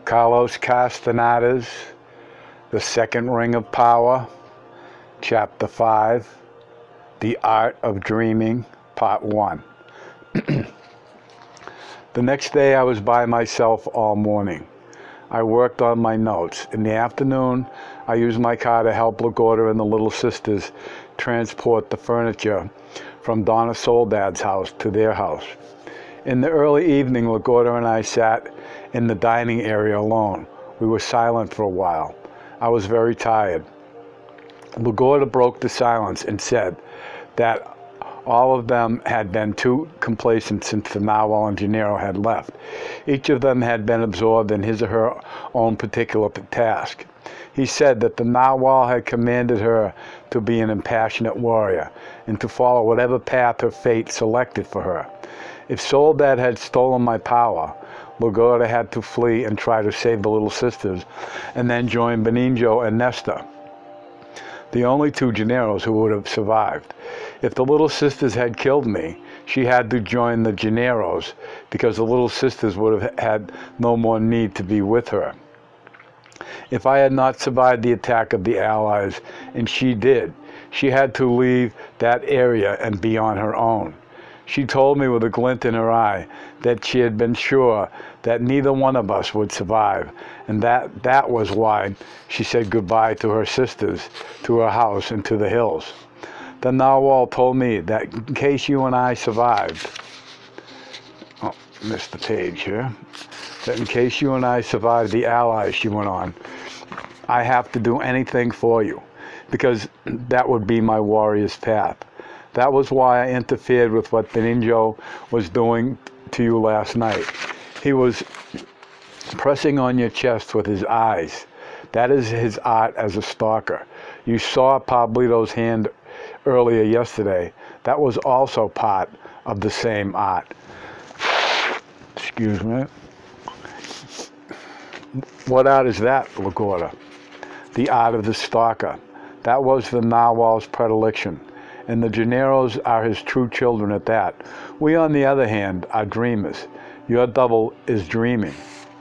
Carlos Castaneda's The Second Ring of Power, Chapter 5, The Art of Dreaming, Part 1. The next day I was by myself all morning. I worked on my notes. In the afternoon, I used my car to help LaGorda and the Little Sisters transport the furniture from Donna Soledad's house to their house. In the early evening, LaGorda and I sat in the dining area alone. We were silent for a while. I was very tired. LaGorda broke the silence and said that all of them had been too complacent since the Narwhal and Gennaro had left. Each of them had been absorbed in his or her own particular task. He said that the Narwhal had commanded her to be an impassionate warrior and to follow whatever path her fate selected for her. If Soledad had stolen my power, LaGorda had to flee and try to save the Little Sisters and then join Benigno and Nesta, the only two Gennaros who would have survived. If the Little Sisters had killed me, she had to join the Gennaros because the Little Sisters would have had no more need to be with her. If I had not survived the attack of the Allies, and she did, she had to leave that area and be on her own. She told me with a glint in her eye that she had been sure that neither one of us would survive, and that was why she said goodbye to her sisters, to her house, and to the hills. The Narwhal told me that in case you and I survived, missed the page here, that in case you and I survived the Allies, she went on, I have to do anything for you, because that would be my warrior's path. That was why I interfered with what Benigno was doing to you last night. He was pressing on your chest with his eyes. That is his art as a stalker. You saw Pablito's hand earlier yesterday. That was also part of the same art. Excuse me. What art is that, LaGorda? The art of the stalker. That was the Narwhal's predilection. And the Gennaros are his true children at that. We, on the other hand, are dreamers. Your double is dreaming.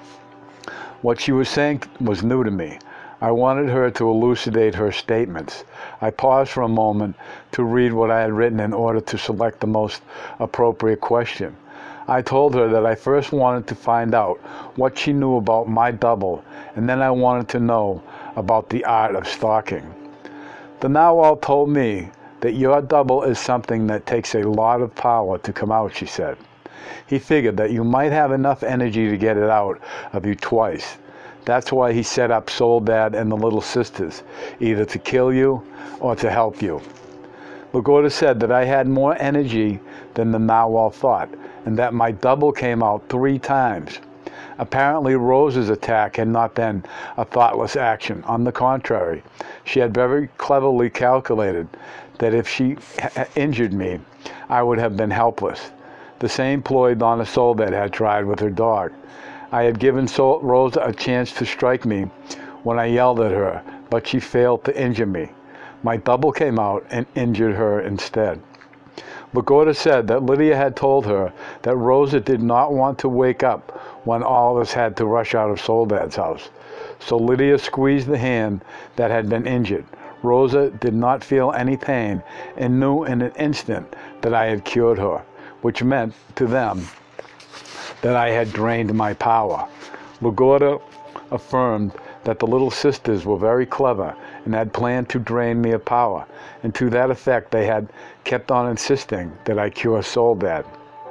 What she was saying was new to me. I wanted her to elucidate her statements. I paused for a moment to read what I had written in order to select the most appropriate question. I told her that I first wanted to find out what she knew about my double, and then I wanted to know about the art of stalking. The Narwhal told me that your double is something that takes a lot of power to come out, she said. He figured that you might have enough energy to get it out of you twice. That's why he set up Soledad and the Little Sisters, either to kill you or to help you. LaGorda said that I had more energy than the Narwhal thought, and that my double came out 3 times. Apparently, Rosa's attack had not been a thoughtless action. On the contrary, she had very cleverly calculated that if she injured me, I would have been helpless. The same ploy Donna Soledad had tried with her dog. I had given Rosa a chance to strike me when I yelled at her, but she failed to injure me. My double came out and injured her instead. LaGorda said that Lydia had told her that Rosa did not want to wake up when all of us had to rush out of Soledad's house. So Lydia squeezed the hand that had been injured. Rosa did not feel any pain and knew in an instant that I had cured her, which meant to them that I had drained my power. LaGorda affirmed that the Little Sisters were very clever and had planned to drain me of power, and to that effect they had kept on insisting that I cure Soledad.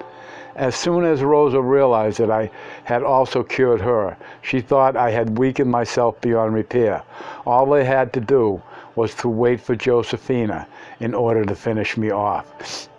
As soon as Rosa realized that I had also cured her, she thought I had weakened myself beyond repair. All they had to do was to wait for Josefina in order to finish me off.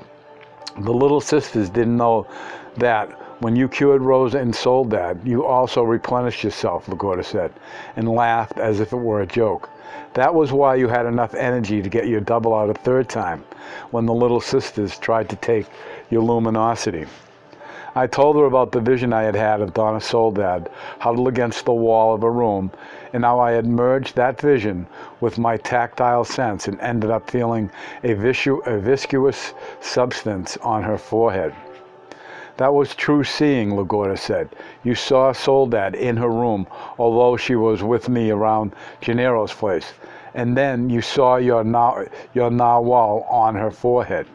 The Little Sisters didn't know that when you cured Rosa and Soledad, you also replenished yourself, LaGorda said, and laughed as if it were a joke. That was why you had enough energy to get your double out a 3rd time, when the Little Sisters tried to take your luminosity. I told her about the vision I had had of Donna Soledad huddled against the wall of a room, and how I had merged that vision with my tactile sense and ended up feeling a viscous substance on her forehead. That was true seeing, Lagorda said. You saw Soledad in her room, although she was with me around Gennaro's place. And then you saw your narwhal on her forehead.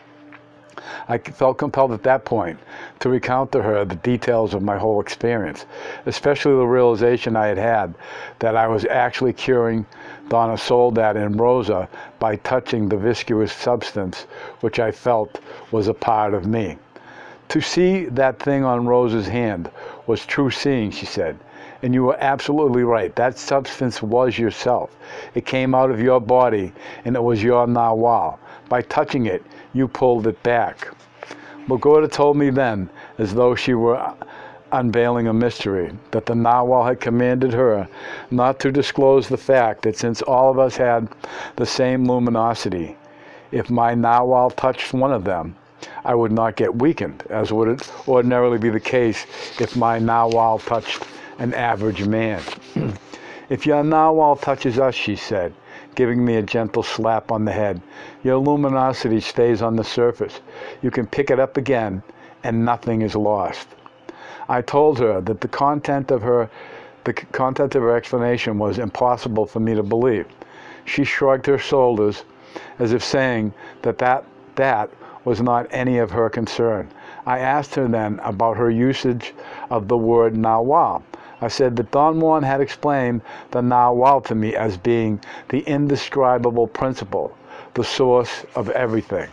I felt compelled at that point to recount to her the details of my whole experience, especially the realization I had had that I was actually curing Donna Soledad and Rosa by touching the viscous substance which I felt was a part of me. To see that thing on Rosa's hand was true seeing, she said. And you were absolutely right. That substance was yourself. It came out of your body, and it was your narwhal. By touching it, you pulled it back. Lagorda told me then, as though she were unveiling a mystery, that the narwhal had commanded her not to disclose the fact that since all of us had the same luminosity, if my narwhal touched one of them, I would not get weakened, as would ordinarily be the case if my narwhal touched an average man. If your narwhal touches us, she said, giving me a gentle slap on the head, your luminosity stays on the surface. You can pick it up again, and nothing is lost. I told her that the content of her explanation was impossible for me to believe. She shrugged her shoulders, as if saying that was not any of her concern. I asked her then about her usage of the word narwhal. I said that Don Juan had explained the narwhal to me as being the indescribable principle, the source of everything.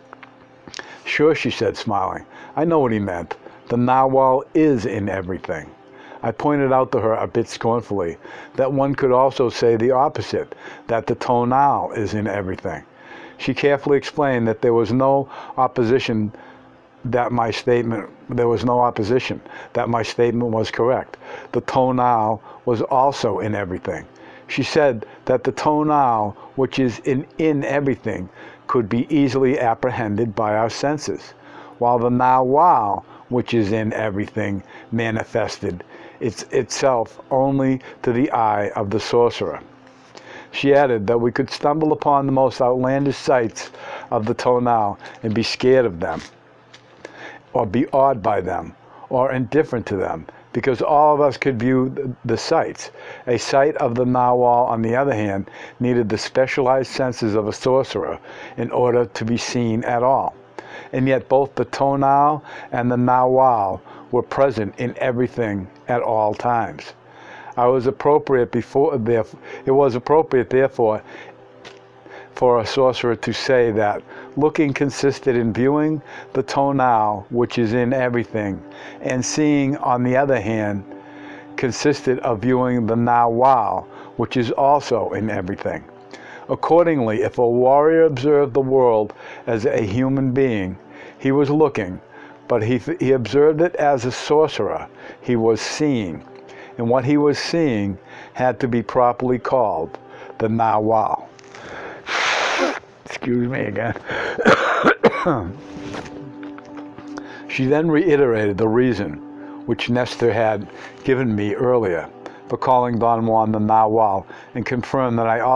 Sure, she said, smiling. I know what he meant. The narwhal is in everything. I pointed out to her a bit scornfully that one could also say the opposite, that the tonal is in everything. She carefully explained that there was no opposition that my statement was correct. The tonal was also in everything. She said that the tonal, which is in everything, could be easily apprehended by our senses, while the narwhal, which is in everything, manifested itself only to the eye of the sorcerer. She added that we could stumble upon the most outlandish sights of the tonal and be scared of them, or be awed by them, or indifferent to them, because all of us could view the sights. A sight of the narwhal, on the other hand, needed the specialized senses of a sorcerer in order to be seen at all. And yet both the tonal and the narwhal were present in everything at all times. It was appropriate, therefore, for a sorcerer to say that looking consisted in viewing the tonal, which is in everything, and seeing, on the other hand, consisted of viewing the narwhal, which is also in everything. Accordingly, if a warrior observed the world as a human being, he was looking, but he observed it as a sorcerer, he was seeing. And what he was seeing had to be properly called the narwhal. Excuse me again. She then reiterated the reason which Nestor had given me earlier for calling Don Juan the narwhal, and confirmed that I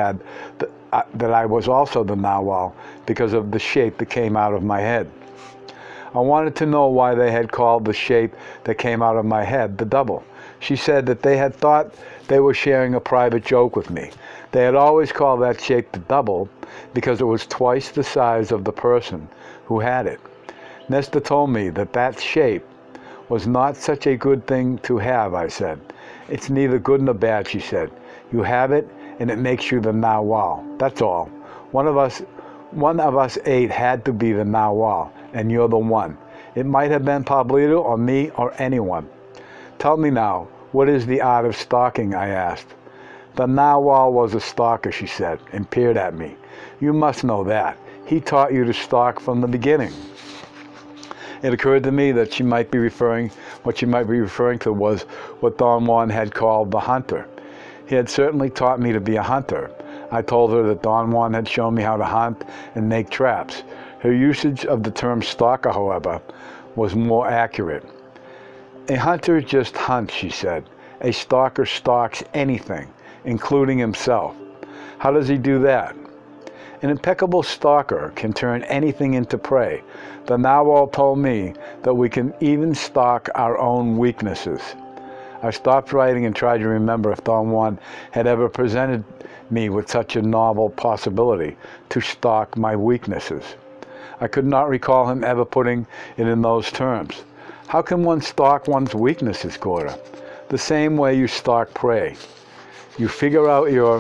was also the narwhal because of the shape that came out of my head. I wanted to know why they had called the shape that came out of my head the double. She said that they had thought they were sharing a private joke with me. They had always called that shape the double because it was twice the size of the person who had it. Nestor told me that shape was not such a good thing to have, I said. It's neither good nor bad, she said. You have it, and it makes you the narwhal. That's all. One of us 8 had to be the narwhal, and you're the one. It might have been Pablito or me or anyone. Tell me now, what is the art of stalking, I asked. The narwhal was a stalker, she said, and peered at me. You must know that. He taught you to stalk from the beginning. It occurred to me that what she might be referring to was what Don Juan had called the hunter. He had certainly taught me to be a hunter. I told her that Don Juan had shown me how to hunt and make traps. Her usage of the term stalker, however, was more accurate. A hunter just hunts, she said. A stalker stalks anything, including himself. How does he do that? An impeccable stalker can turn anything into prey. The narwhal told me that we can even stalk our own weaknesses. I stopped writing and tried to remember if Don Juan had ever presented me with such a novel possibility to stalk my weaknesses. I could not recall him ever putting it in those terms. How can one stalk one's weaknesses, Gorda? The same way you stalk prey. You figure out your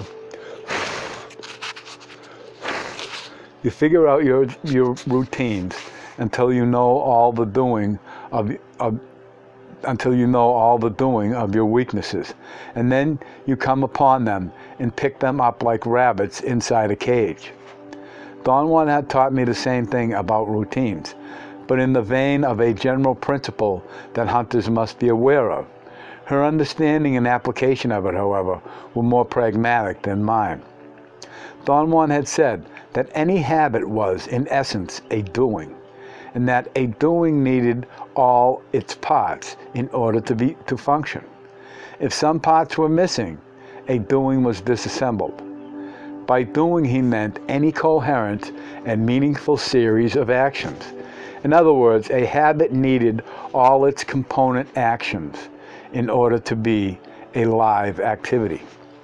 routines until you know all the doing of your weaknesses, and then you come upon them and pick them up like rabbits inside a cage. Don Juan had taught me the same thing about routines, but in the vein of a general principle that hunters must be aware of. Her understanding and application of it, however, were more pragmatic than mine. Don Juan had said that any habit was, in essence, a doing, and that a doing needed all its parts in order to function. If some parts were missing, a doing was disassembled. By doing, he meant any coherent and meaningful series of actions. In other words, a habit needed all its component actions in order to be a live activity.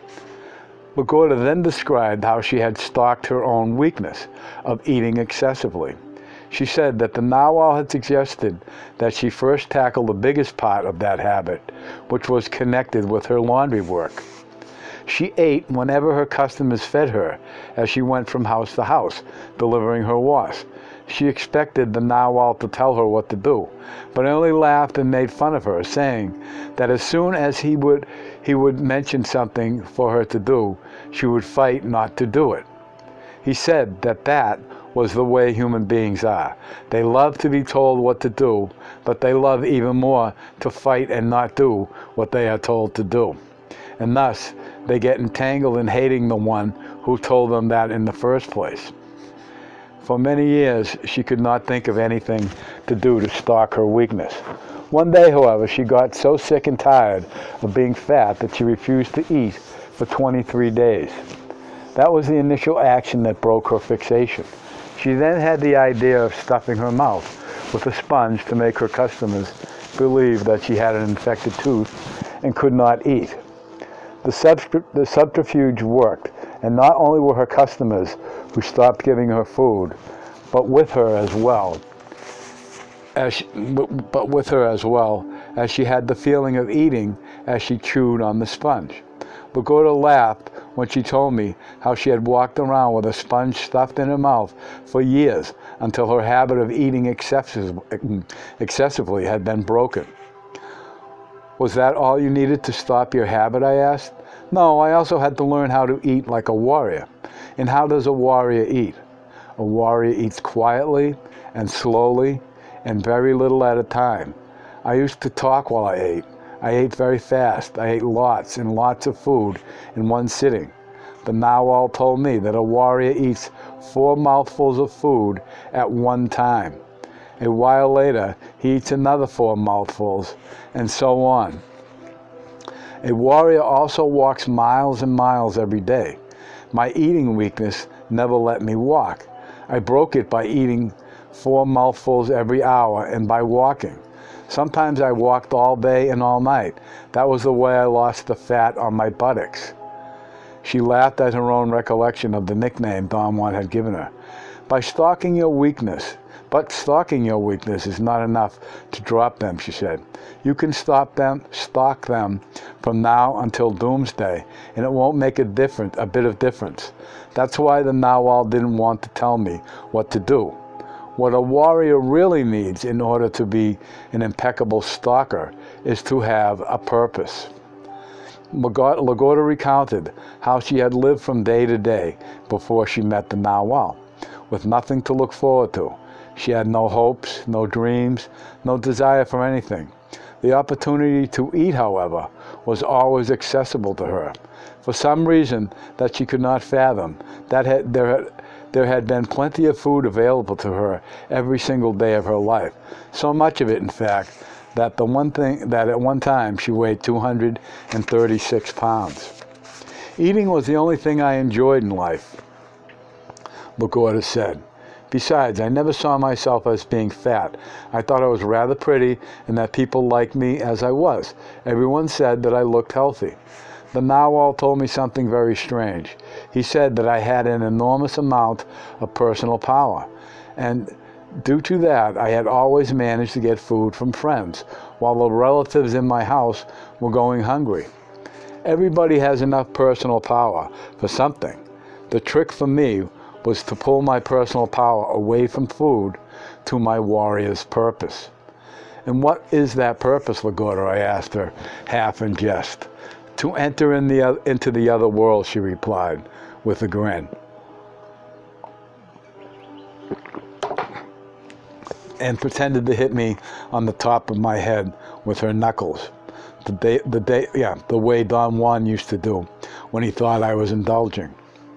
LaGorda then described how she had stalked her own weakness of eating excessively. She said that the narwhal had suggested that she first tackle the biggest part of that habit, which was connected with her laundry work. She ate whenever her customers fed her as she went from house to house, delivering her wash. She expected the narwhal to tell her what to do, but only laughed and made fun of her, saying that as soon as he would mention something for her to do, she would fight not to do it. He said that was the way human beings are. They love to be told what to do, but they love even more to fight and not do what they are told to do. And thus, they get entangled in hating the one who told them that in the first place. For many years, she could not think of anything to do to stalk her weakness. One day, however, she got so sick and tired of being fat that she refused to eat for 23 days. That was the initial action that broke her fixation. She then had the idea of stuffing her mouth with a sponge to make her customers believe that she had an infected tooth and could not eat. The subterfuge worked, and not only were her customers who stopped giving her food, but with her as well as she had the feeling of eating as she chewed on the sponge. LaGorda laughed when she told me how she had walked around with a sponge stuffed in her mouth for years until her habit of eating excessively had been broken. Was that all you needed to stop your habit, I asked. No, I also had to learn how to eat like a warrior. And how does a warrior eat? A warrior eats quietly and slowly and very little at a time. I used to talk while I ate. I ate very fast. I ate lots and lots of food in one sitting. The narwhal told me that a warrior eats 4 mouthfuls of food at one time. A while later, he eats another 4 mouthfuls, and so on. A warrior also walks miles and miles every day. My eating weakness never let me walk. I broke it by eating 4 mouthfuls every hour and by walking. Sometimes I walked all day and all night. That was the way I lost the fat on my buttocks. She laughed at her own recollection of the nickname Don Juan had given her. But stalking your weakness is not enough to drop them, she said. You can stalk them from now until doomsday, and it won't make a bit of difference. That's why the narwhal didn't want to tell me what to do. What a warrior really needs in order to be an impeccable stalker is to have a purpose. LaGorda recounted how she had lived from day to day before she met the narwhal, with nothing to look forward to. She had no hopes, no dreams, no desire for anything. The opportunity to eat, however, was always accessible to her. For some reason that she could not fathom, there had been plenty of food available to her every single day of her life. So much of it, in fact, that at one time she weighed 236 pounds. Eating was the only thing I enjoyed in life. LaGuardia said. Besides, I never saw myself as being fat. I thought I was rather pretty and that people liked me as I was. Everyone said that I looked healthy. The narwhal told me something very strange. He said that I had an enormous amount of personal power, and due to that, I had always managed to get food from friends, while the relatives in my house were going hungry. Everybody has enough personal power for something. The trick for me was to pull my personal power away from food to my warrior's purpose. And what is that purpose, LaGuardia? I asked her, half in jest. To enter into the other world, she replied, with a grin. And pretended to hit me on the top of my head with her knuckles. The way Don Juan used to do when he thought I was indulging.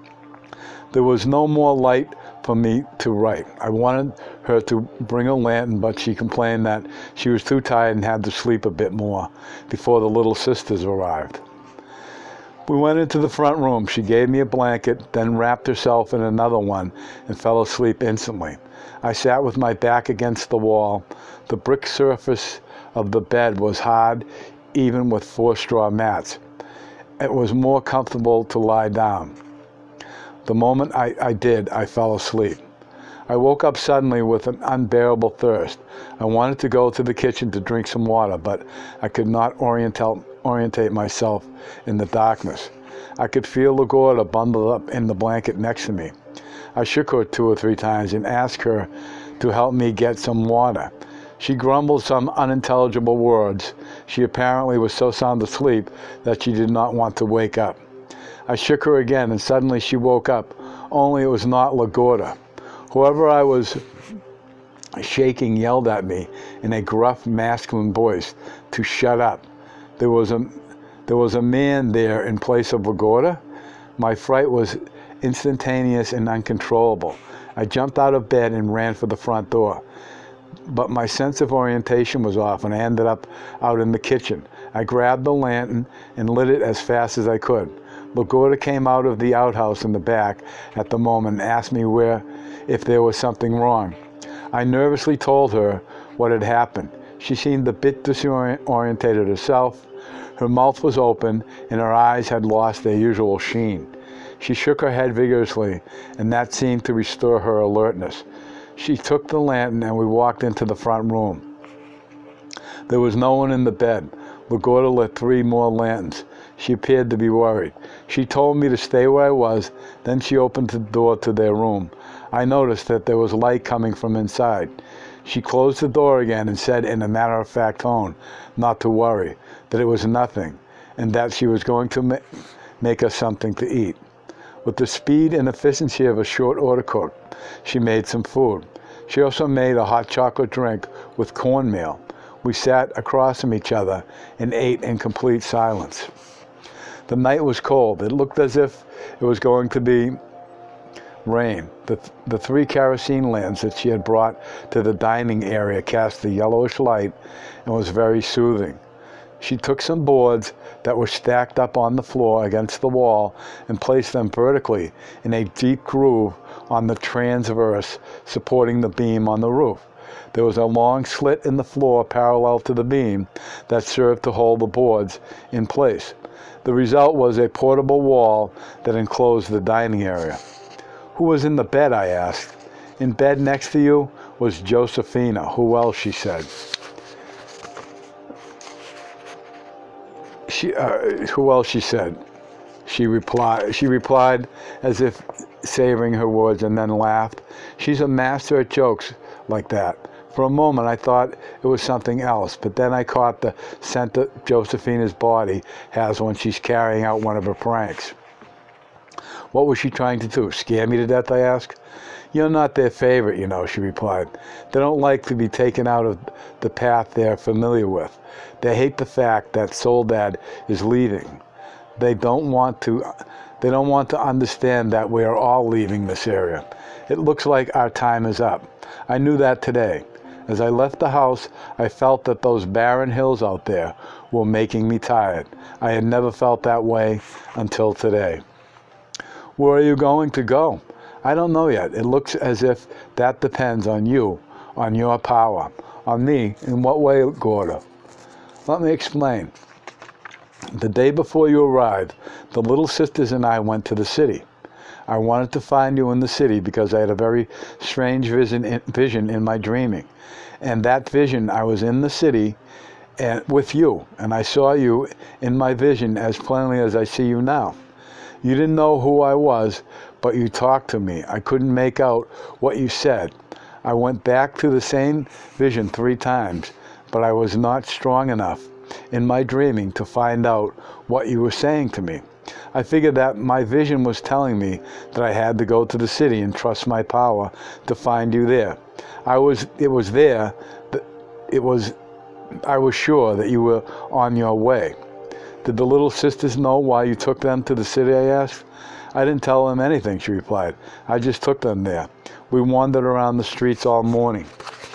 There was no more light for me to write. I wanted her to bring a lantern, but she complained that she was too tired and had to sleep a bit more before the little sisters arrived. We went into the front room. She gave me a blanket, then wrapped herself in another one and fell asleep instantly. I sat with my back against the wall. The brick surface of the bed was hard, even with 4 straw mats. It was more comfortable to lie down. The moment I did, I fell asleep. I woke up suddenly with an unbearable thirst. I wanted to go to the kitchen to drink some water, but I could not orientate myself in the darkness. I could feel LaGuardia bundled up in the blanket next to me. I shook her 2 or 3 times and asked her to help me get some water. She grumbled some unintelligible words. She apparently was so sound asleep that she did not want to wake up. I shook her again, and suddenly she woke up, only it was not LaGuardia. Whoever I was shaking yelled at me in a gruff, masculine voice to shut up. There was a man there in place of LaGuardia. My fright was instantaneous and uncontrollable. I jumped out of bed and ran for the front door. But my sense of orientation was off, and I ended up out in the kitchen. I grabbed the lantern and lit it as fast as I could. LaGuardia came out of the outhouse in the back at the moment and asked me if there was something wrong. I nervously told her what had happened. She seemed a bit disorientated herself. Her mouth was open, and her eyes had lost their usual sheen. She shook her head vigorously, and that seemed to restore her alertness. She took the lantern, and we walked into the front room. There was no one in the bed. LaGuardia lit 3 more lanterns. She appeared to be worried. She told me to stay where I was, then she opened the door to their room. I noticed that there was light coming from inside. She closed the door again and said in a matter-of-fact tone not to worry, that it was nothing, and that she was going to make us something to eat. With the speed and efficiency of a short-order cook, she made some food. She also made a hot chocolate drink with cornmeal. We sat across from each other and ate in complete silence. The night was cold. It looked as if it was going to be rain. The 3 kerosene lamps that she had brought to the dining area cast a yellowish light and was very soothing. She took some boards that were stacked up on the floor against the wall and placed them vertically in a deep groove on the transverse supporting the beam on the roof. There was a long slit in the floor parallel to the beam that served to hold the boards in place. The result was a portable wall that enclosed the dining area. Who was in the bed? I asked. In bed next to you was Josephina. Who else? She said. Who else? She said. She replied as if savoring her words, and then laughed. She's a master at jokes like that. For a moment I thought it was something else, but then I caught the scent that Josephina's body has when she's carrying out one of her pranks. What was she trying to do? Scare me to death? I asked. You're not their favorite, you know, she replied. They don't like to be taken out of the path they're familiar with. They hate the fact that Soledad is leaving. They don't want to understand that we are all leaving this area. It looks like our time is up. I knew that today. As I left the house, I felt that those barren hills out there were making me tired. I had never felt that way until today. Where are you going to go? I don't know yet. It looks as if that depends on you, on your power. On me? In what way, Gorda? Let me explain. The day before you arrived, the little sisters and I went to the city. I wanted to find you in the city because I had a very strange vision in my dreaming. And that vision, I was in the city and with you, and I saw you in my vision as plainly as I see you now. You didn't know who I was, but you talked to me. I couldn't make out what you said. I went back to the same vision 3 times, but I was not strong enough in my dreaming to find out what you were saying to me. I figured that my vision was telling me that I had to go to the city and trust my power to find you there. I was sure that you were on your way. Did the little sisters know why you took them to the city, I asked. I didn't tell them anything, she replied. I just took them there. We wandered around the streets all morning.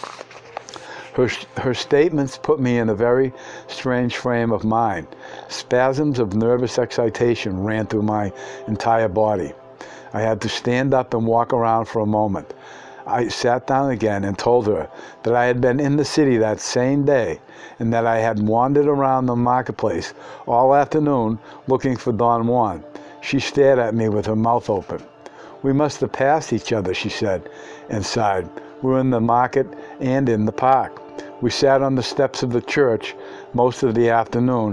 Her statements put me in a very strange frame of mind. Spasms of nervous excitation ran through my entire body. I had to stand up and walk around for a moment. I sat down again and told her that I had been in the city that same day and that I had wandered around the marketplace all afternoon looking for Don Juan. She stared at me with her mouth open. We must have passed each other, she said, and sighed. We were in the market and in the park. We sat on the steps of the church most of the afternoon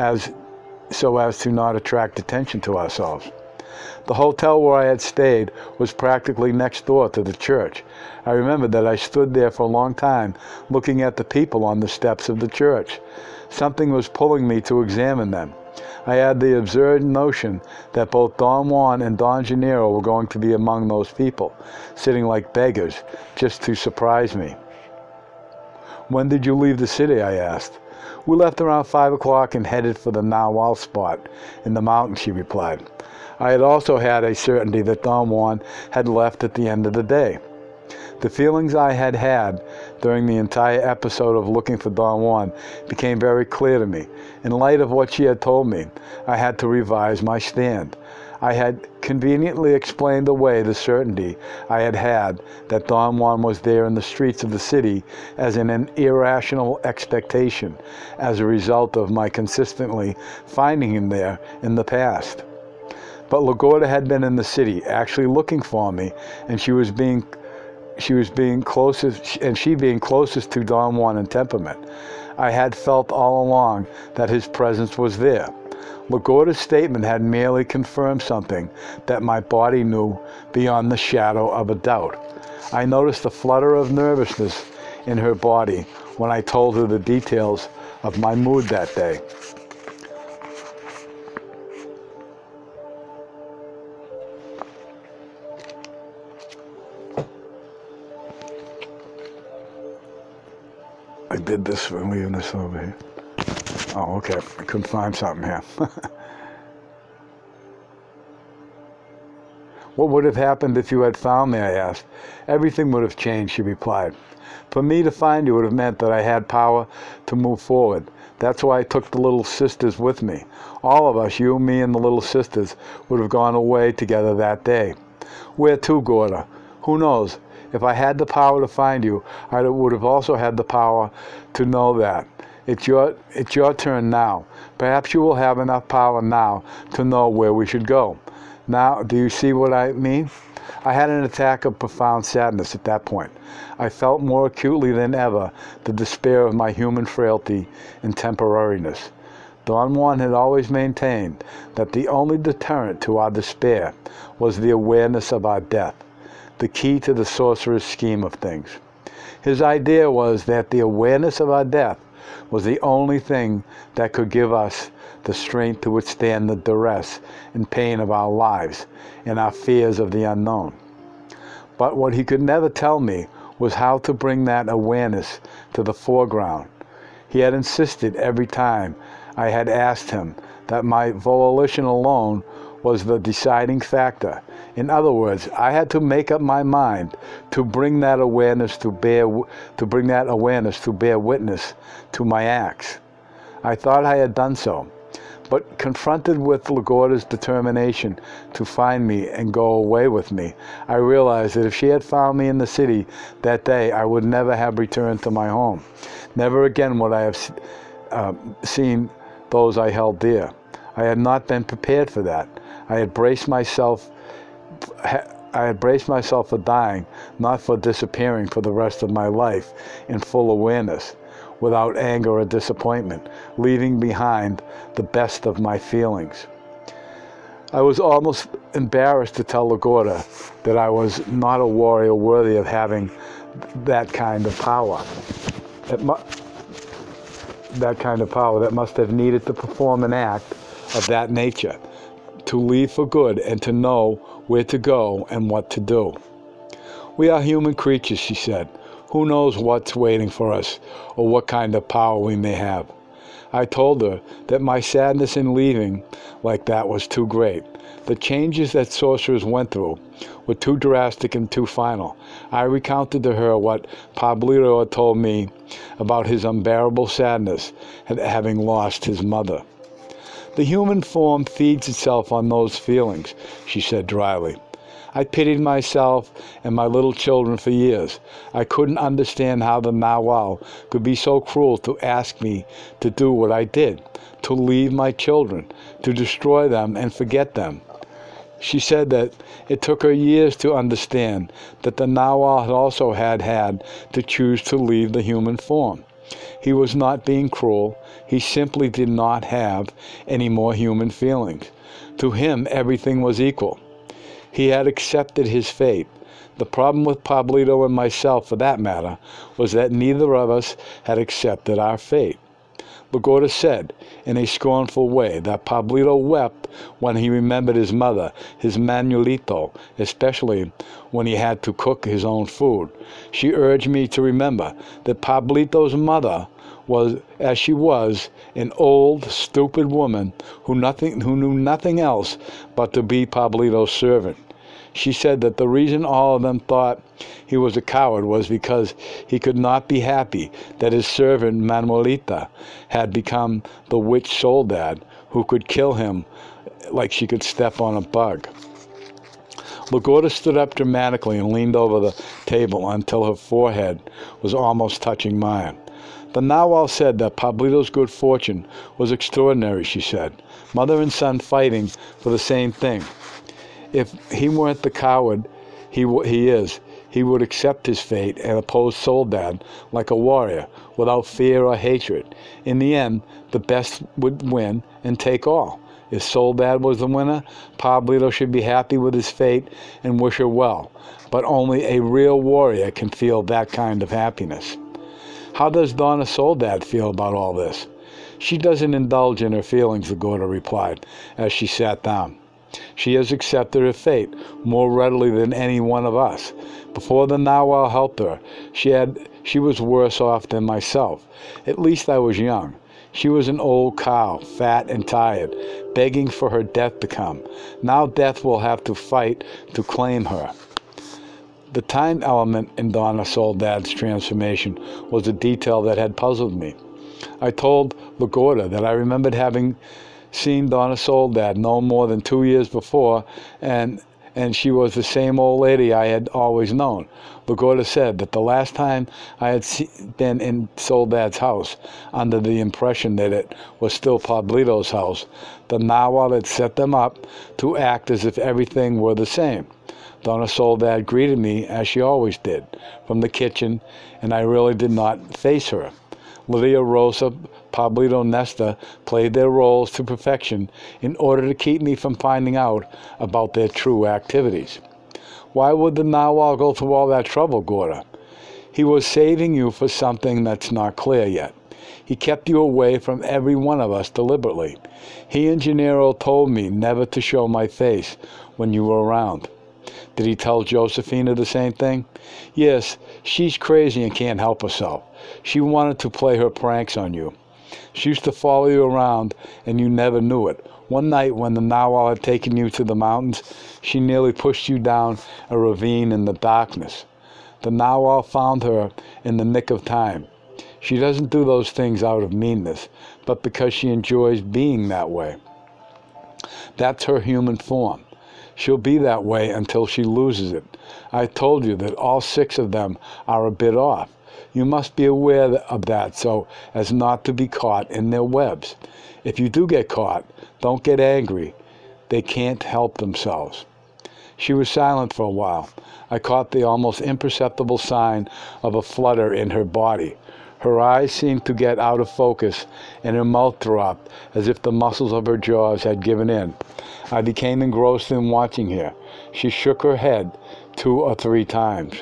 so as to not attract attention to ourselves. The hotel where I had stayed was practically next door to the church. I remembered that I stood there for a long time looking at the people on the steps of the church. Something was pulling me to examine them. I had the absurd notion that both Don Juan and Don Gennaro were going to be among those people, sitting like beggars, just to surprise me. When did you leave the city? I asked. We left around 5 o'clock and headed for the Nawal spot in the mountains, she replied. I had also had a certainty that Don Juan had left at the end of the day. The feelings I had had during the entire episode of looking for Don Juan became very clear to me. In light of what she had told me, I had to revise my stand. I had conveniently explained away the certainty I had had that Don Juan was there in the streets of the city as an irrational expectation as a result of my consistently finding him there in the past. But LaGorda had been in the city, actually looking for me, and she being closest to Don Juan in temperament. I had felt all along that his presence was there. LaGorda's statement had merely confirmed something that my body knew beyond the shadow of a doubt. I noticed a flutter of nervousness in her body when I told her the details of my mood that day. I did this for leaving this over here. Oh, okay. I couldn't find something here. What would have happened if you had found me, I asked. Everything would have changed, she replied. For me to find you would have meant that I had power to move forward. That's why I took the little sisters with me. All of us, you, me, and the little sisters, would have gone away together that day. Where to, Gorda? Who knows? If I had the power to find you, I would have also had the power to know that. It's your turn now. Perhaps you will have enough power now to know where we should go. Now, do you see what I mean? I had an attack of profound sadness at that point. I felt more acutely than ever the despair of my human frailty and temporariness. Don Juan had always maintained that the only deterrent to our despair was the awareness of our death, the key to the sorcerer's scheme of things. His idea was that the awareness of our death was the only thing that could give us the strength to withstand the duress and pain of our lives and our fears of the unknown. But what he could never tell me was how to bring that awareness to the foreground. He had insisted every time I had asked him that my volition alone was the deciding factor. In other words, I had to make up my mind to bring that awareness to bear witness to my acts. I thought I had done so, But confronted with LaGuardia's determination to find me and go away with me, I realized that if she had found me in the city that day, I would never have returned to my home. Never again would I have seen those I held dear. I had not been prepared for that. I had braced myself for dying, not for disappearing for the rest of my life in full awareness, without anger or disappointment, leaving behind the best of my feelings. I was almost embarrassed to tell LaGuardia that I was not a warrior worthy of having that kind of power. That kind of power that must have needed to perform an act of that nature, to leave for good and to know where to go and what to do. We are human creatures, she said. Who knows what's waiting for us or what kind of power we may have? I told her that my sadness in leaving like that was too great. The changes that sorcerers went through were too drastic and too final. I recounted to her what Pablito had told me about his unbearable sadness at having lost his mother. The human form feeds itself on those feelings, she said dryly. I pitied myself and my little children for years. I couldn't understand how the Nawal could be so cruel to ask me to do what I did, to leave my children, to destroy them and forget them. She said that it took her years to understand that the Nawal had also had to choose to leave the human form. He was not being cruel. He simply did not have any more human feelings. To him, everything was equal. He had accepted his fate. The problem with Pablito and myself, for that matter, was that neither of us had accepted our fate. LaGuardia said, in a scornful way, that Pablito wept when he remembered his mother, his Manuelito, especially when he had to cook his own food. She urged me to remember that Pablito's mother was, as she was, an old, stupid woman who knew nothing else but to be Pablito's servant. She said that the reason all of them thought he was a coward was because he could not be happy that his servant Manuelita had become the witch Soledad, who could kill him like she could step on a bug. LaGuardia stood up dramatically and leaned over the table until her forehead was almost touching mine. The Nawal said that Pablito's good fortune was extraordinary, she said. Mother and son fighting for the same thing. If he weren't the coward he is, he would accept his fate and oppose Soledad like a warrior, without fear or hatred. In the end, the best would win and take all. If Soledad was the winner, Pablito should be happy with his fate and wish her well. But only a real warrior can feel that kind of happiness. How does Donna Soledad feel about all this? She doesn't indulge in her feelings, LaGuardia replied, as she sat down. She has accepted her fate more readily than any one of us. Before the Nawal helped her, she was worse off than myself. At least I was young. She was an old cow, fat and tired, begging for her death to come. Now death will have to fight to claim her. The time element in Donna Soledad's transformation was a detail that had puzzled me. I told LaGuardia that I remembered having seen Donna Soledad no more than 2 years before, and she was the same old lady I had always known. LaGuardia said that the last time I had been in Soledad's house, under the impression that it was still Pablito's house, the Nawal had set them up to act as if everything were the same. Donna Soledad greeted me as she always did, from the kitchen, and I really did not face her. Lydia, Rosa, Pablito, Nesta played their roles to perfection in order to keep me from finding out about their true activities. Why would the Nawal go through all that trouble, Guardia? He was saving you for something that's not clear yet. He kept you away from every one of us deliberately. He and Gennaro told me never to show my face when you were around. Did he tell Josefina the same thing? Yes, she's crazy and can't help herself. She wanted to play her pranks on you. She used to follow you around, and you never knew it. One night when the Nawal had taken you to the mountains, she nearly pushed you down a ravine in the darkness. The Nawal found her in the nick of time. She doesn't do those things out of meanness, but because she enjoys being that way. That's her human form. She'll be that way until she loses it. I told you that all 6 of them are a bit off. You must be aware of that so as not to be caught in their webs. If you do get caught, don't get angry. They can't help themselves. She was silent for a while. I caught the almost imperceptible sign of a flutter in her body. Her eyes seemed to get out of focus, and her mouth dropped as if the muscles of her jaws had given in. I became engrossed in watching her. She shook her head 2 or 3 times.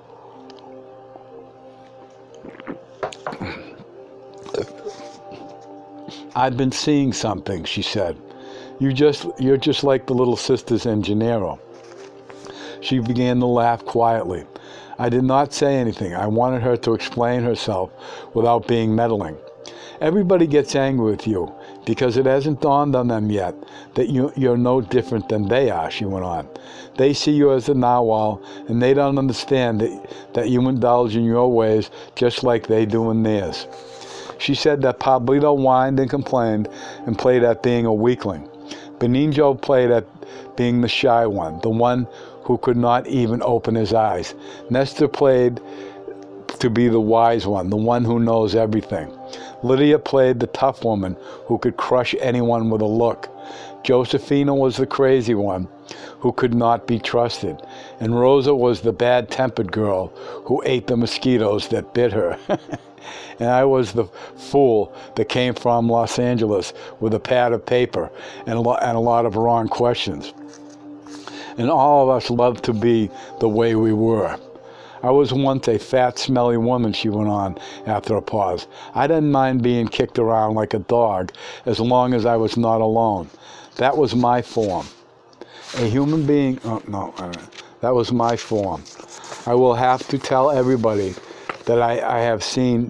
I've been seeing something, she said. You're just like the little sisters in Gennaro. She began to laugh quietly. I did not say anything. I wanted her to explain herself without being meddling. Everybody gets angry with you because it hasn't dawned on them yet that you're no different than they are, she went on. They see you as the narwhal, and they don't understand that you indulge in your ways just like they do in theirs. She said that Pablito whined and complained and played at being a weakling. Benigno played at being the shy one, the one who could not even open his eyes. Nestor played to be the wise one, the one who knows everything. Lydia played the tough woman who could crush anyone with a look. Josefina was the crazy one who could not be trusted. And Rosa was the bad-tempered girl who ate the mosquitoes that bit her. And I was the fool that came from Los Angeles with a pad of paper and a lot of wrong questions. And all of us loved to be the way we were. I was once a fat, smelly woman, she went on after a pause. I didn't mind being kicked around like a dog as long as I was not alone. That was my form. A human being, that was my form. I will have to tell everybody that I have seen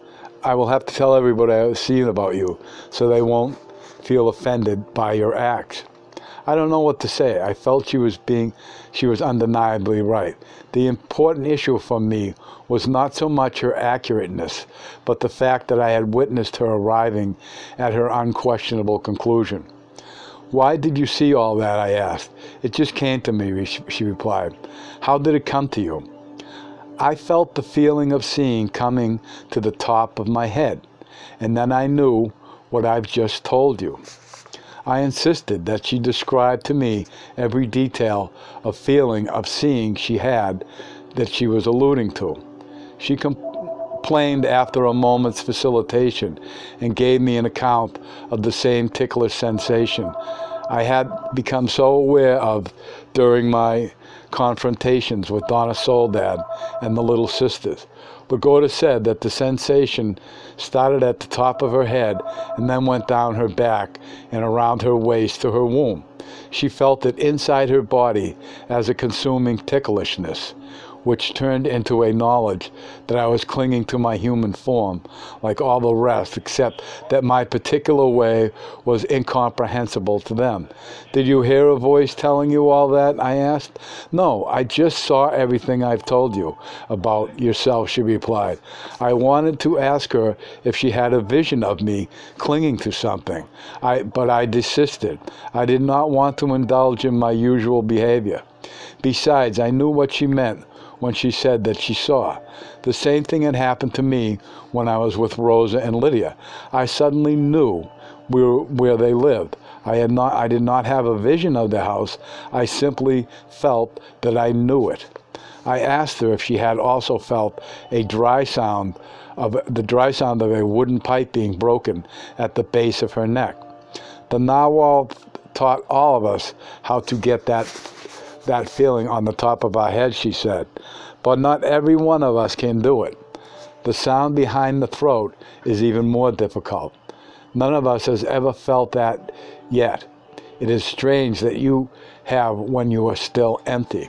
about you so they won't feel offended by your acts. I don't know what to say. I felt she was undeniably right. The important issue for me was not so much her accurateness, but the fact that I had witnessed her arriving at her unquestionable conclusion. Why did you see all that? I asked. It just came to me, she replied. How did it come to you? I felt the feeling of seeing coming to the top of my head, and then I knew what I've just told you. I insisted that she describe to me every detail of feeling of seeing she had that she was alluding to. She complained after a moment's facilitation and gave me an account of the same ticklish sensation I had become so aware of during my confrontations with Donna Soledad and the Little Sisters. Lagorda said that the sensation started at the top of her head and then went down her back and around her waist to her womb. She felt it inside her body as a consuming ticklishness, which turned into a knowledge that I was clinging to my human form, like all the rest, except that my particular way was incomprehensible to them. Did you hear a voice telling you all that? I asked. No, I just saw everything I've told you about yourself, she replied. I wanted to ask her if she had a vision of me clinging to something, but I desisted. I did not want to indulge in my usual behavior. Besides, I knew what she meant when she said that she saw. The same thing had happened to me when I was with Rosa and Lydia. I suddenly knew where they lived. I did not have a vision of the house. I simply felt that I knew it. I asked her if she had also felt the dry sound of a wooden pipe being broken at the base of her neck. The narwhal taught all of us how to get that feeling on the top of our head, she said. But not every one of us can do it. The sound behind the throat is even more difficult. None of us has ever felt that yet. It is strange that you have when you are still empty.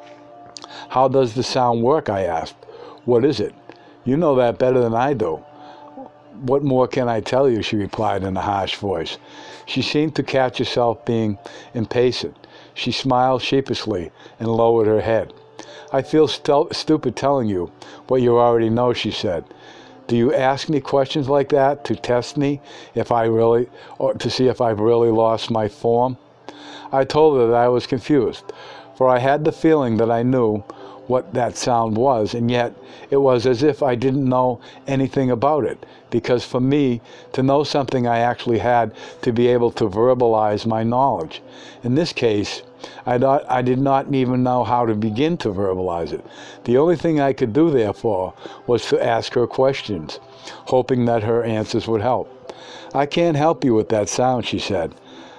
How does the sound work? I asked. What is it? You know that better than I do. What more can I tell you? She replied in a harsh voice. She seemed to catch herself being impatient. She smiled sheepishly and lowered her head. I feel stupid telling you what you already know, she said. Do you ask me questions like that to test me or to see if I've really lost my form? I told her that I was confused, for I had the feeling that I knew what that sound was, and yet it was as if I didn't know anything about it, because for me to know something I actually had to be able to verbalize my knowledge. In this case, I did not even know how to begin to verbalize it. The only thing I could do, therefore, was to ask her questions, hoping that her answers would help. I can't help you with that sound, she said.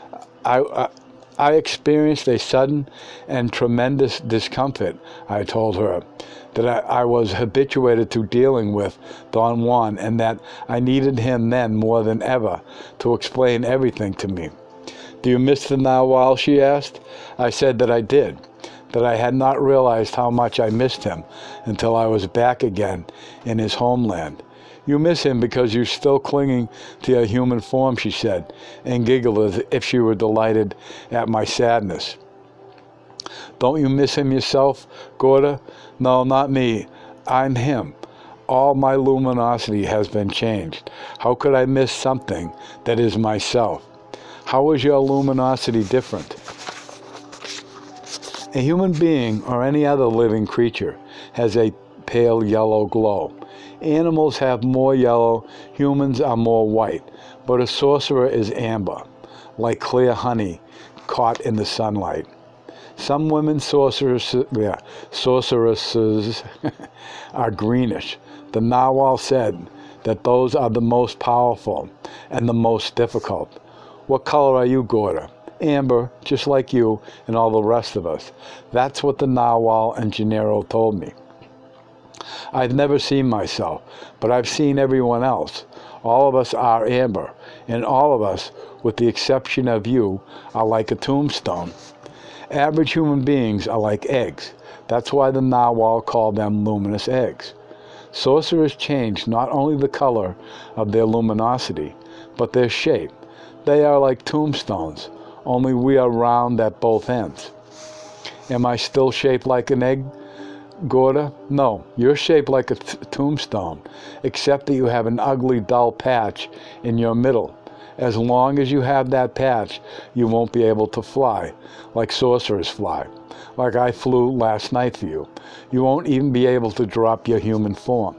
I experienced a sudden and tremendous discomfort, I told her, that I was habituated to dealing with Don Juan, and that I needed him then more than ever to explain everything to me. Do you miss the Narwhal? She asked. I said that I did, that I had not realized how much I missed him until I was back again in his homeland. You miss him because you're still clinging to your human form, she said, and giggled as if she were delighted at my sadness. Don't you miss him yourself, Gorda? No, not me. I'm him. All my luminosity has been changed. How could I miss something that is myself? How is your luminosity different? A human being or any other living creature has a pale yellow glow. Animals have more yellow, humans are more white, but a sorcerer is amber, like clear honey caught in the sunlight. Some women sorceresses are greenish. The Narwhal said that those are the most powerful and the most difficult. What color are you, Gorda? Amber, just like you and all the rest of us. That's what the Narwhal and Gennaro told me. I've never seen myself, but I've seen everyone else. All of us are amber, and all of us, with the exception of you, are like a tombstone. Average human beings are like eggs. That's why the Narwhal called them luminous eggs. Sorcerers change not only the color of their luminosity, but their shape. They are like tombstones, only we are round at both ends. Am I still shaped like an egg, Gorda? No, you're shaped like a tombstone, except that you have an ugly, dull patch in your middle. As long as you have that patch, you won't be able to fly, like sorcerers fly, like I flew last night for you. You won't even be able to drop your human form.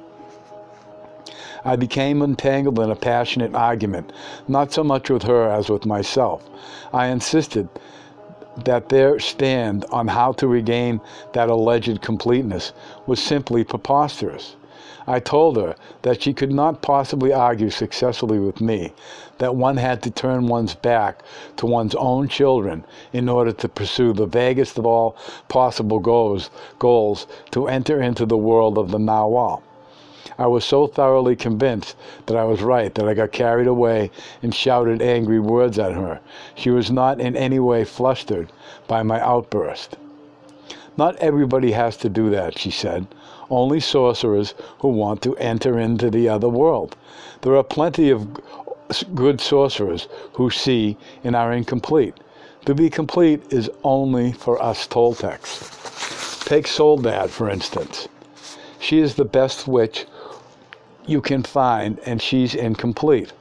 I became entangled in a passionate argument, not so much with her as with myself. I insisted that their stand on how to regain that alleged completeness was simply preposterous. I told her that she could not possibly argue successfully with me, that one had to turn one's back to one's own children in order to pursue the vaguest of all possible goals to enter into the world of the Narwhal. I was so thoroughly convinced that I was right that I got carried away and shouted angry words at her. She was not in any way flustered by my outburst. Not everybody has to do that, she said. Only sorcerers who want to enter into the other world. There are plenty of good sorcerers who see and are incomplete. To be complete is only for us Toltecs. Take Soledad, for instance. She is the best witch you can find, and she's incomplete.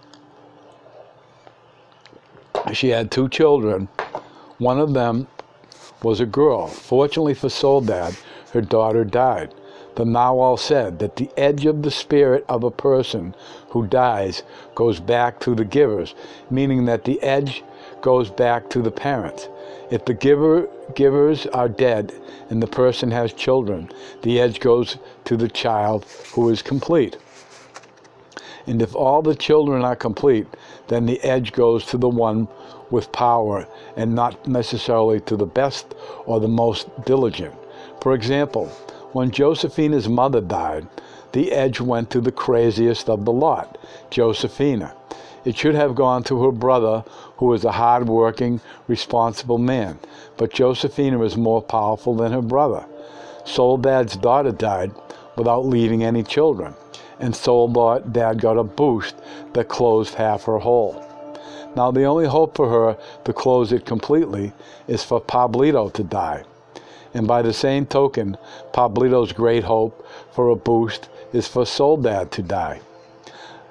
She had 2 children. One of them was a girl. Fortunately for Soledad, her daughter died. The Narwhal said that the edge of the spirit of a person who dies goes back to the givers, meaning that the edge goes back to the parents. If the givers are dead and the person has children, the edge goes to the child who is complete. And if all the children are complete, then the edge goes to the one with power and not necessarily to the best or the most diligent. For example, when Josephina's mother died, the edge went to the craziest of the lot, Josephina. It should have gone to her brother, who was a hard-working, responsible man, but Josephina is more powerful than her brother. Soledad's daughter died without leaving any children, and Soledad got a boost that closed half her hole. Now the only hope for her to close it completely is for Pablito to die. And by the same token, Pablito's great hope for a boost is for Soledad to die.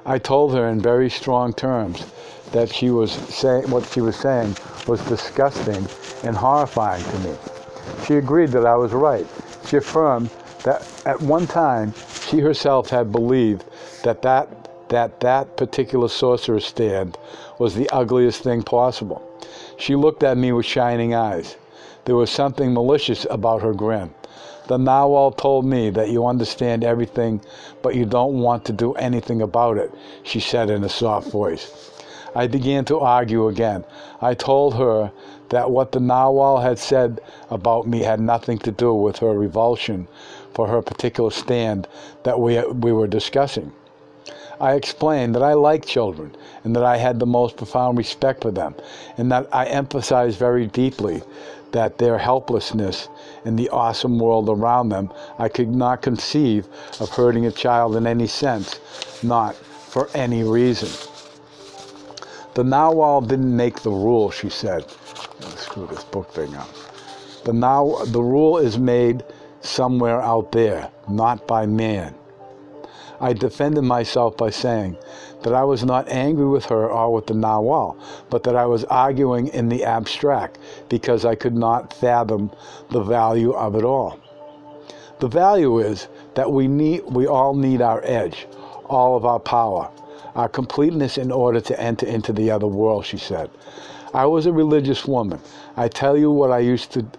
I told her in very strong terms that what she was saying was disgusting and horrifying to me. She agreed that I was right. She affirmed that at one time she herself had believed that particular sorcerer's stand was the ugliest thing possible. She looked at me with shining eyes. There was something malicious about her grin. The Narwhal told me that you understand everything, but you don't want to do anything about it, she said in a soft voice. I began to argue again. I told her that what the Narwhal had said about me had nothing to do with her revulsion for her particular stand that we were discussing. I explained that I liked children and that I had the most profound respect for them, and that I emphasized very deeply that their helplessness in the awesome world around them, I could not conceive of hurting a child in any sense, not for any reason. The Narwhal didn't make the rule, she said. Let's screw this book thing up. The rule is made somewhere out there, not by man. I defended myself by saying that I was not angry with her or with the Narwhal, but that I was arguing in the abstract because I could not fathom the value of it all. The value is that we all need our edge, all of our power, our completeness in order to enter into the other world, she said. I was a religious woman. I tell you what I used to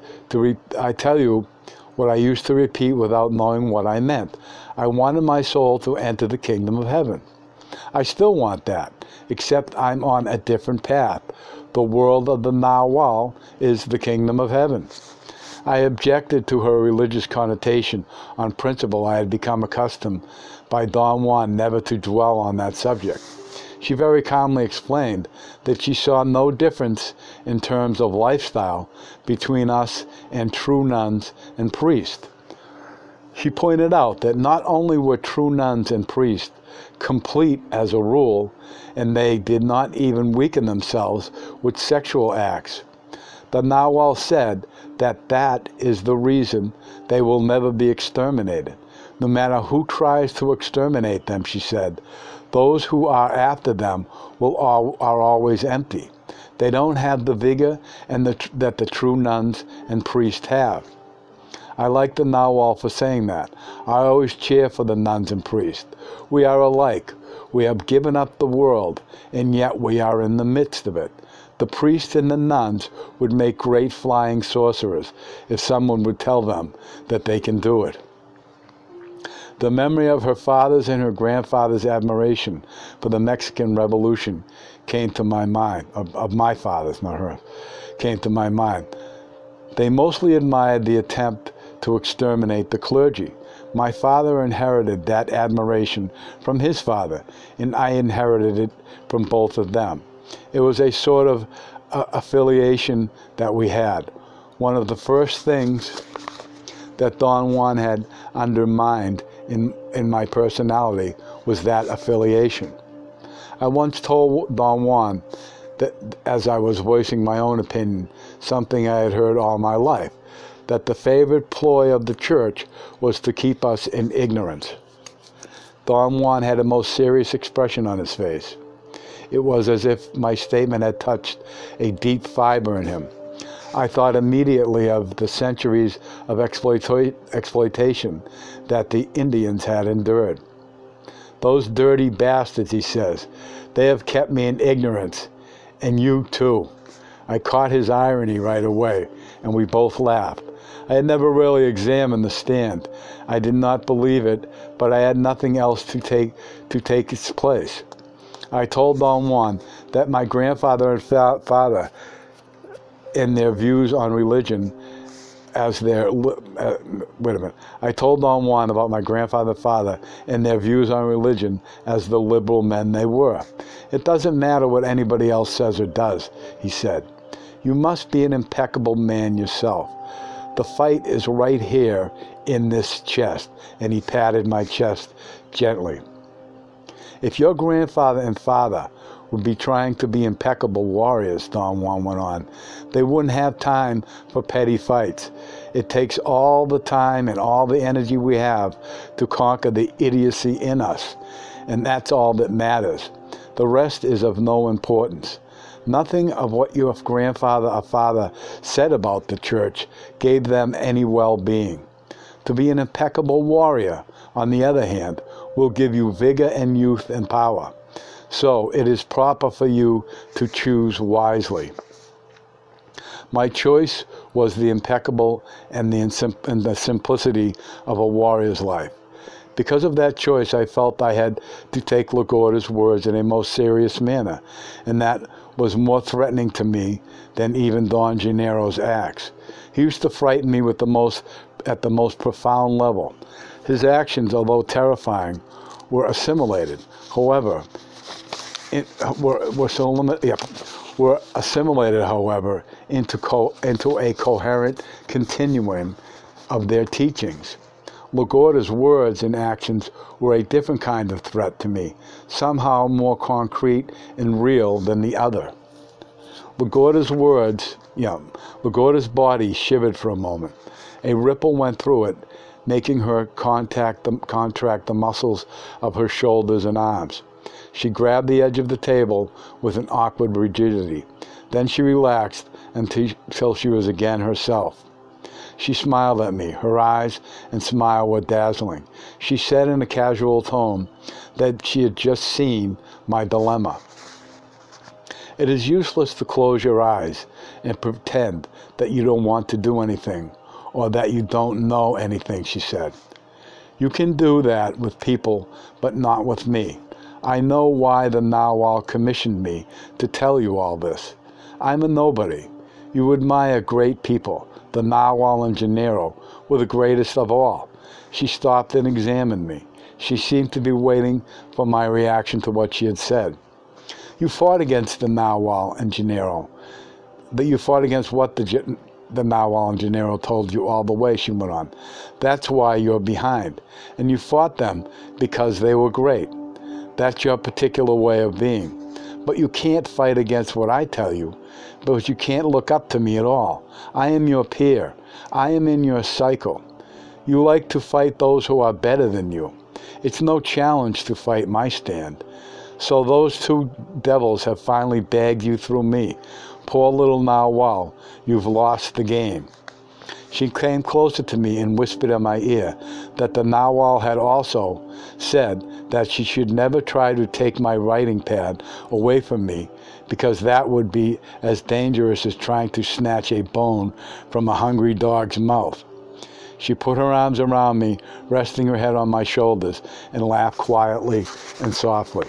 repeat without knowing what I meant. I wanted my soul to enter the kingdom of heaven. I still want that, except I'm on a different path. The world of the Narwhal is the kingdom of heaven. I objected to her religious connotation. On principle, I had become accustomed by Don Juan never to dwell on that subject. She very calmly explained that she saw no difference in terms of lifestyle between us and true nuns and priests. She pointed out that not only were true nuns and priests complete as a rule, and they did not even weaken themselves with sexual acts. The Narwhal said that is the reason they will never be exterminated. No matter who tries to exterminate them, she said, those who are after them are always empty. They don't have the vigor that the true nuns and priests have. I like the Narwhal for saying that. I always cheer for the nuns and priests. We are alike. We have given up the world, and yet we are in the midst of it. The priests and the nuns would make great flying sorcerers if someone would tell them that they can do it. The memory of her father's and her grandfather's admiration for the Mexican Revolution came to my mind, of my father's, not hers, came to my mind. They mostly admired the attempt to exterminate the clergy. My father inherited that admiration from his father, and I inherited it from both of them. It was a sort of affiliation that we had. One of the first things that Don Juan had undermined in my personality was that affiliation. I once told Don Juan that, as I was voicing my own opinion, something I had heard all my life, that the favorite ploy of the church was to keep us in ignorance. Don Juan had a most serious expression on his face. It was as if my statement had touched a deep fiber in him. I thought immediately of the centuries of exploitation that the Indians had endured. Those dirty bastards, he says, they have kept me in ignorance, and you too. I caught his irony right away, and we both laughed. I had never really examined the stand. I did not believe it, but I had nothing else to take its place. I told Don Juan that my grandfather and father, in their views on religion, I told Don Juan about my grandfather and father and their views on religion as the liberal men they were. It doesn't matter what anybody else says or does, he said. You must be an impeccable man yourself. The fight is right here in this chest, and he patted my chest gently. If your grandfather and father would be trying to be impeccable warriors, Don Juan went on, they wouldn't have time for petty fights. It takes all the time and all the energy we have to conquer the idiocy in us. and that's all that matters. The rest is of no importance. Nothing of what your grandfather or father said about the church gave them any well-being. To be an impeccable warrior, on the other hand, will give you vigor and youth and power. So it is proper for you to choose wisely. My choice was the impeccable and the simplicity of a warrior's life. Because of that choice, I felt I had to take LaGuardia's words in a most serious manner, and that was more threatening to me than even Don Gennaro's acts. He used to frighten me at the most profound level. His actions, although terrifying, were assimilated. However, were assimilated, however, into a coherent continuum of their teachings. LaGuardia's words and actions were a different kind of threat to me, somehow more concrete and real than the other. LaGuardia's body shivered for a moment. A ripple went through it, making her contract the muscles of her shoulders and arms. She grabbed the edge of the table with an awkward rigidity. Then she relaxed until she was again herself. She smiled at me. Her eyes and smile were dazzling. She said in a casual tone that she had just seen my dilemma. It is useless to close your eyes and pretend that you don't want to do anything or that you don't know anything, she said. You can do that with people, but not with me. I know why the Narwhal commissioned me to tell you all this. I'm a nobody. You admire great people. The Narwhal and Gennaro were the greatest of all. She stopped and examined me. She seemed to be waiting for my reaction to what she had said. You fought against the Narwhal and Gennaro. You fought against what the Narwhal and Gennaro told you all the way, she went on. That's why you're behind. And you fought them because they were great. That's your particular way of being. But you can't fight against what I tell you, because you can't look up to me at all. I am your peer. I am in your cycle. You like to fight those who are better than you. It's no challenge to fight my stand. So those two devils have finally bagged you through me. Poor little Narwhal, you've lost the game. She came closer to me and whispered in my ear that the Narwhal had also said that she should never try to take my writing pad away from me, because that would be as dangerous as trying to snatch a bone from a hungry dog's mouth. She put her arms around me, resting her head on my shoulders, and laughed quietly and softly.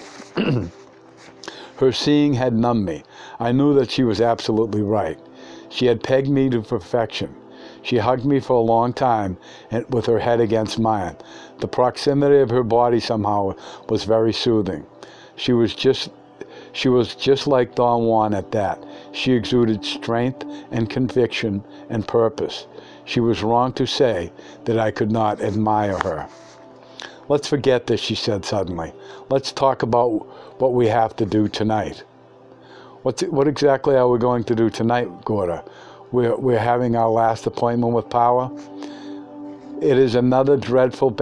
Her seeing had numbed me. I knew that she was absolutely right. She had pegged me to perfection. She hugged me for a long time, and with her head against mine. The proximity of her body somehow was very soothing. She was just like Don Juan at that. She exuded strength and conviction and purpose. She was wrong to say that I could not admire her. Let's forget this, she said suddenly. Let's talk about what we have to do tonight. What exactly are we going to do tonight, Gorda? We're having our last appointment with power. Is it another dreadful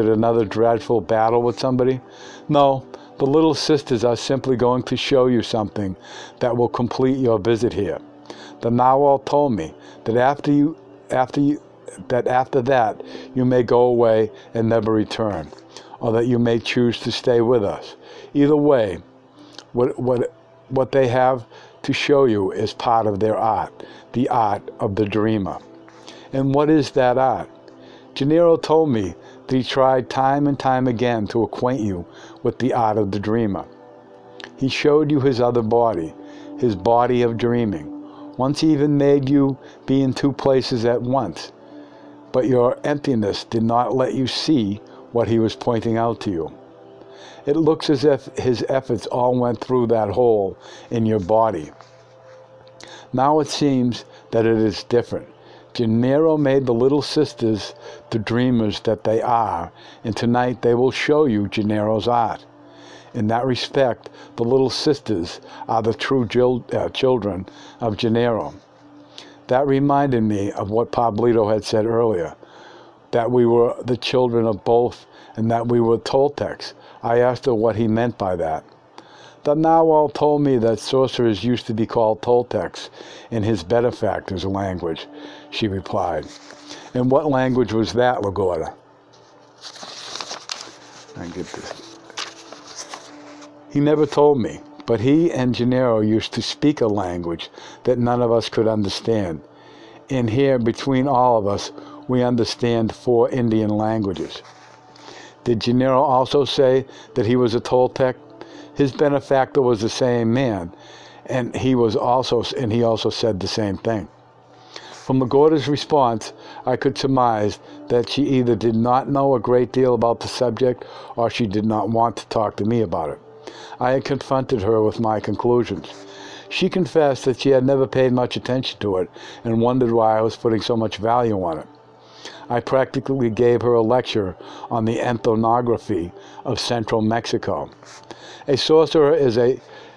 battle with somebody? No, the Little Sisters are simply going to show you something that will complete your visit here. The Narwhal told me that after that you may go away and never return, or that you may choose to stay with us. Either way, what they have to show you is part of their art, the art of the dreamer. And what is that art? Gennaro told me that he tried time and time again to acquaint you with the art of the dreamer. He showed you his other body, his body of dreaming. Once he even made you be in two places at once. But your emptiness did not let you see what he was pointing out to you. It looks as if his efforts all went through that hole in your body. Now it seems that it is different. Gennaro made the Little Sisters the dreamers that they are, and tonight they will show you Gennaro's art. In that respect, the Little Sisters are the true children of Gennaro. That reminded me of what Pablito had said earlier, that we were the children of both and that we were Toltecs. I asked her what he meant by that. The Narwhal told me that sorcerers used to be called Toltecs in his benefactor's language, she replied. And what language was that, Lagorda? I get this. He never told me, but he and Gennaro used to speak a language that none of us could understand. And here, between all of us, we understand 4 Indian languages. Did Gennaro also say that he was a Toltec? His benefactor was the same man, and he also said the same thing. From Lagorda's response, I could surmise that she either did not know a great deal about the subject or she did not want to talk to me about it. I had confronted her with my conclusions. She confessed that she had never paid much attention to it and wondered why I was putting so much value on it. I practically gave her a lecture on the ethnography of central Mexico. A sorcerer is a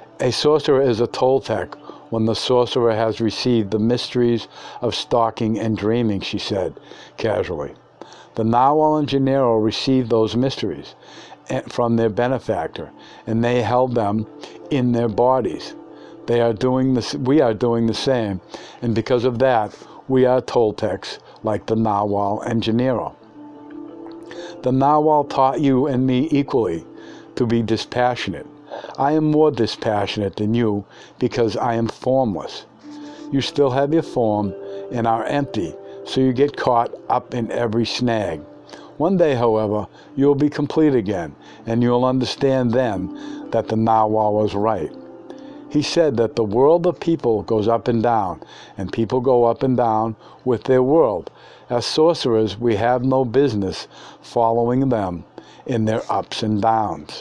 Toltec when the sorcerer has received the mysteries of stalking and dreaming, she said casually. The Narwhal and Gennaro received those mysteries from their benefactor, and they held them in their bodies. We are doing the same, and because of that, we are Toltecs like the Narwhal and Gennaro. The Narwhal taught you and me equally to be dispassionate. I am more dispassionate than you because I am formless. You still have your form and are empty, so you get caught up in every snag. One day, however, you will be complete again, and you will understand then that the Narwhal was right. He said that the world of people goes up and down, and people go up and down with their world. As sorcerers, we have no business following them in their ups and downs.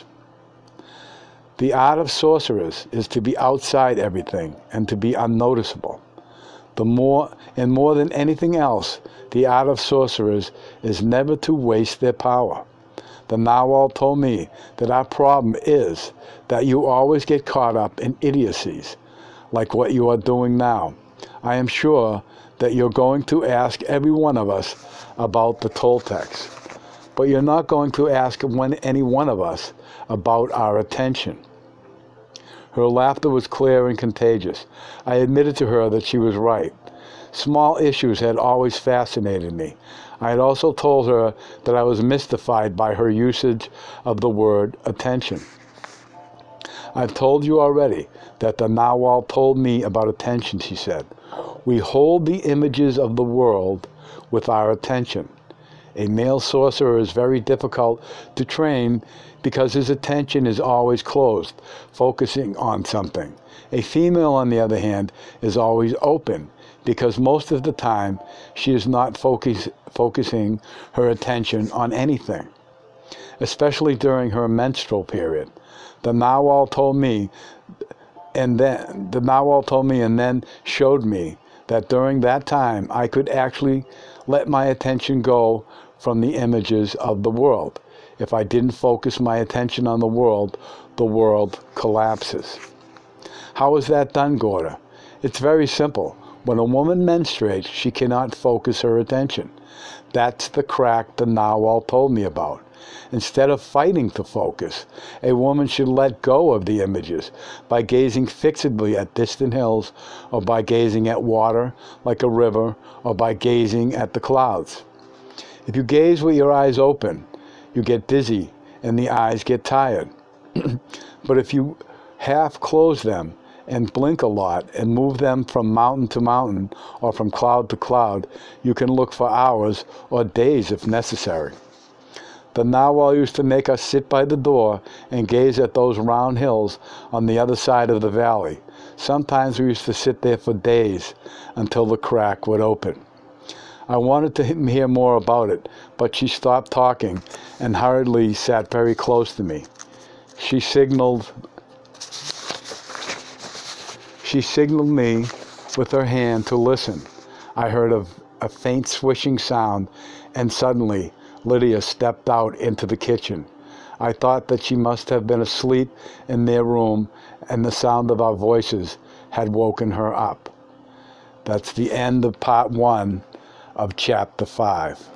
The art of sorcerers is to be outside everything and to be unnoticeable. More than anything else, the art of sorcerers is never to waste their power. The Narwhal told me that our problem is that you always get caught up in idiocies, like what you are doing now. I am sure that you're going to ask every one of us about the Toltecs, but you're not going to ask any one of us about our attention. Her laughter was clear and contagious. I admitted to her that she was right. Small issues had always fascinated me. I had also told her that I was mystified by her usage of the word attention. I've told you already that the Narwhal told me about attention, she said. We hold the images of the world with our attention. A male sorcerer is very difficult to train because his attention is always closed, focusing on something. A female, on the other hand, is always open because most of the time she is not focusing her attention on anything, especially during her menstrual period. The Narwhal told me and then showed me that during that time I could actually let my attention go from the images of the world. If I didn't focus my attention on the world collapses. How is that done, Gorda? It's very simple. When a woman menstruates, she cannot focus her attention. That's the crack the Narwhal told me about. Instead of fighting to focus, a woman should let go of the images by gazing fixedly at distant hills, or by gazing at water like a river, or by gazing at the clouds. If you gaze with your eyes open, you get dizzy and the eyes get tired. But if you half close them and blink a lot and move them from mountain to mountain or from cloud to cloud, you can look for hours or days if necessary. The Narwhal used to make us sit by the door and gaze at those round hills on the other side of the valley. Sometimes we used to sit there for days until the crack would open. I wanted to hear more about it, but she stopped talking and hurriedly sat very close to me. She signaled me with her hand to listen. I heard a faint swishing sound, and suddenly Lydia stepped out into the kitchen. I thought that she must have been asleep in their room, and the sound of our voices had woken her up. That's the end of part 1 of chapter 5.